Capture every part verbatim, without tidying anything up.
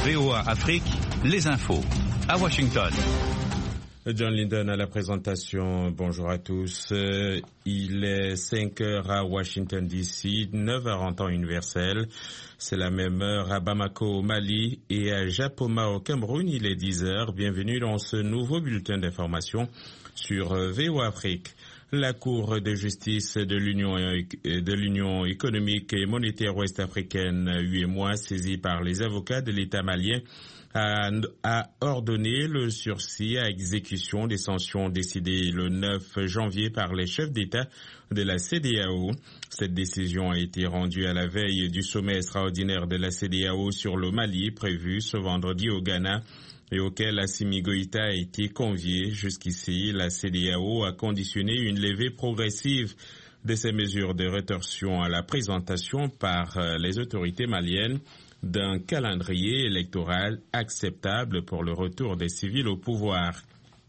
V O A Afrique, les infos. À Washington. John Linden à la présentation. Bonjour à tous. Il est cinq heures à Washington D C, neuf heures en temps universel. C'est la même heure à Bamako au Mali et à Japoma au Cameroun. Il est dix heures. Bienvenue dans ce nouveau bulletin d'information sur V O A Afrique. La Cour de justice de l'Union de l'Union économique et monétaire ouest-africaine, U E M O A, saisie par les avocats de l'État malien, a, a ordonné le sursis à exécution des sanctions décidées le neuf janvier par les chefs d'État de la C D A O. Cette décision a été rendue à la veille du sommet extraordinaire de la C D A O sur le Mali, prévu ce vendredi au Ghana, et auquel Assimi Goïta a été convié. Jusqu'ici, la C D A O a conditionné une levée progressive de ces mesures de rétorsion à la présentation par les autorités maliennes d'un calendrier électoral acceptable pour le retour des civils au pouvoir.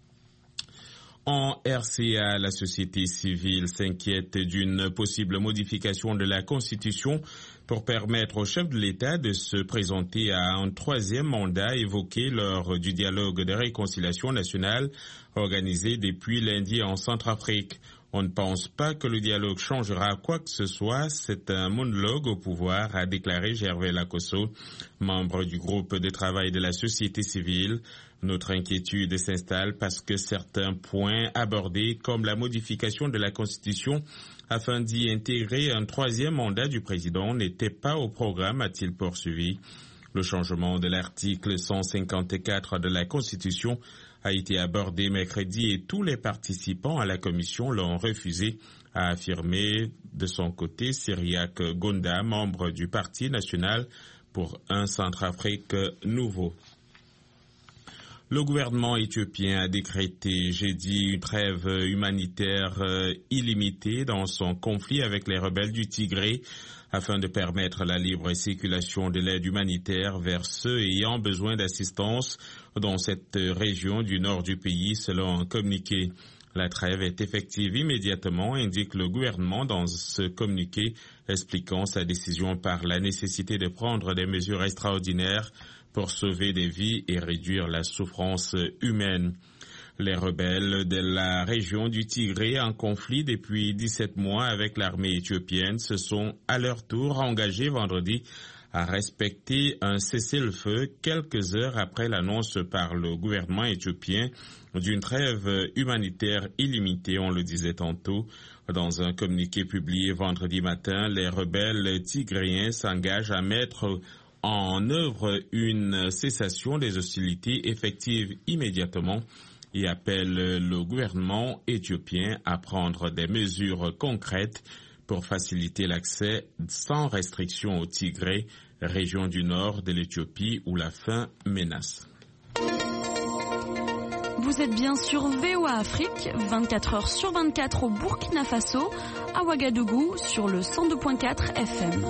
En R C A, la société civile s'inquiète d'une possible modification de la Constitution pour permettre au chef de l'État de se présenter à un troisième mandat évoqué lors du dialogue de réconciliation nationale organisé depuis lundi en Centrafrique. On ne pense pas que le dialogue changera quoi que ce soit. C'est un monologue au pouvoir, a déclaré Gervais Lacosso, membre du groupe de travail de la société civile. Notre inquiétude s'installe parce que certains points abordés, comme la modification de la Constitution afin d'y intégrer un troisième mandat du président, n'étaient pas au programme, a-t-il poursuivi. Le changement de l'article cent cinquante-quatre de la Constitution a été abordé mercredi et tous les participants à la commission l'ont refusé, a affirmé de son côté Cyriaque Gonda, membre du Parti national pour un Centrafrique nouveau. Le gouvernement éthiopien a décrété jeudi une trêve humanitaire illimitée dans son conflit avec les rebelles du Tigré afin de permettre la libre circulation de l'aide humanitaire vers ceux ayant besoin d'assistance dans cette région du nord du pays, selon un communiqué. La trêve est effective immédiatement, indique le gouvernement dans ce communiqué, expliquant sa décision par la nécessité de prendre des mesures extraordinaires pour sauver des vies et réduire la souffrance humaine. Les rebelles de la région du Tigré, en conflit depuis dix-sept mois avec l'armée éthiopienne, se sont à leur tour engagés vendredi à respecter un cessez-le-feu quelques heures après l'annonce par le gouvernement éthiopien d'une trêve humanitaire illimitée, on le disait tantôt. Dans un communiqué publié vendredi matin, les rebelles tigréens s'engagent à mettre en œuvre une cessation des hostilités effective immédiatement et appelle le gouvernement éthiopien à prendre des mesures concrètes pour faciliter l'accès sans restriction au Tigré, région du nord de l'Éthiopie où la faim menace. Vous êtes bien sur V O A Afrique, vingt-quatre heures sur vingt-quatre au Burkina Faso, à Ouagadougou sur le cent deux virgule quatre F M.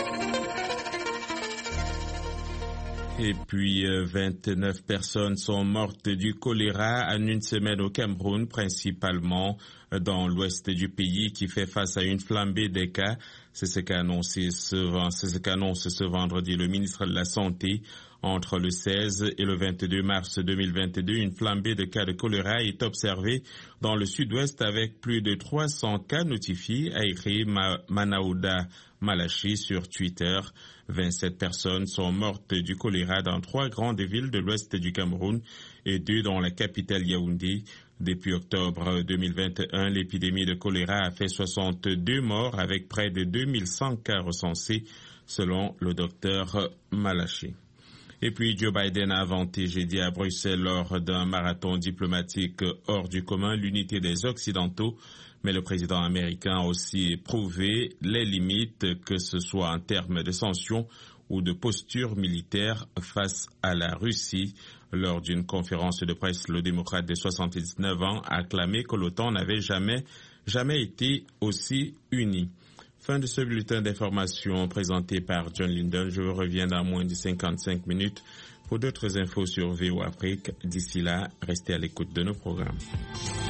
Et puis, vingt-neuf personnes sont mortes du choléra en une semaine au Cameroun, principalement dans l'ouest du pays qui fait face à une flambée des cas. C'est ce qu'a annoncé ce, c'est ce qu'annonce ce vendredi le ministre de la Santé. Entre le seize et le vingt-deux mars deux mille vingt-deux, une flambée de cas de choléra est observée dans le sud-ouest avec plus de trois cents cas notifiés, a écrit Ma- Manaouda Malachi sur Twitter. vingt-sept personnes sont mortes du choléra dans trois grandes villes de l'ouest du Cameroun et deux dans la capitale Yaoundé. Depuis octobre deux mille vingt et un, l'épidémie de choléra a fait soixante-deux morts avec près de deux mille cent cas recensés, selon le docteur Malachi. Et puis Joe Biden a vanté jeudi à Bruxelles lors d'un marathon diplomatique hors du commun l'unité des Occidentaux, mais le président américain a aussi éprouvé les limites, que ce soit en termes de sanctions ou de posture militaire face à la Russie. Lors d'une conférence de presse, le démocrate de soixante-dix-neuf ans a acclamé que l'OTAN n'avait jamais, jamais été aussi uni. Fin de ce bulletin d'information présenté par John Linden. Je vous reviens dans moins de cinquante-cinq minutes pour d'autres infos sur V O A Afrique. D'ici là, restez à l'écoute de nos programmes.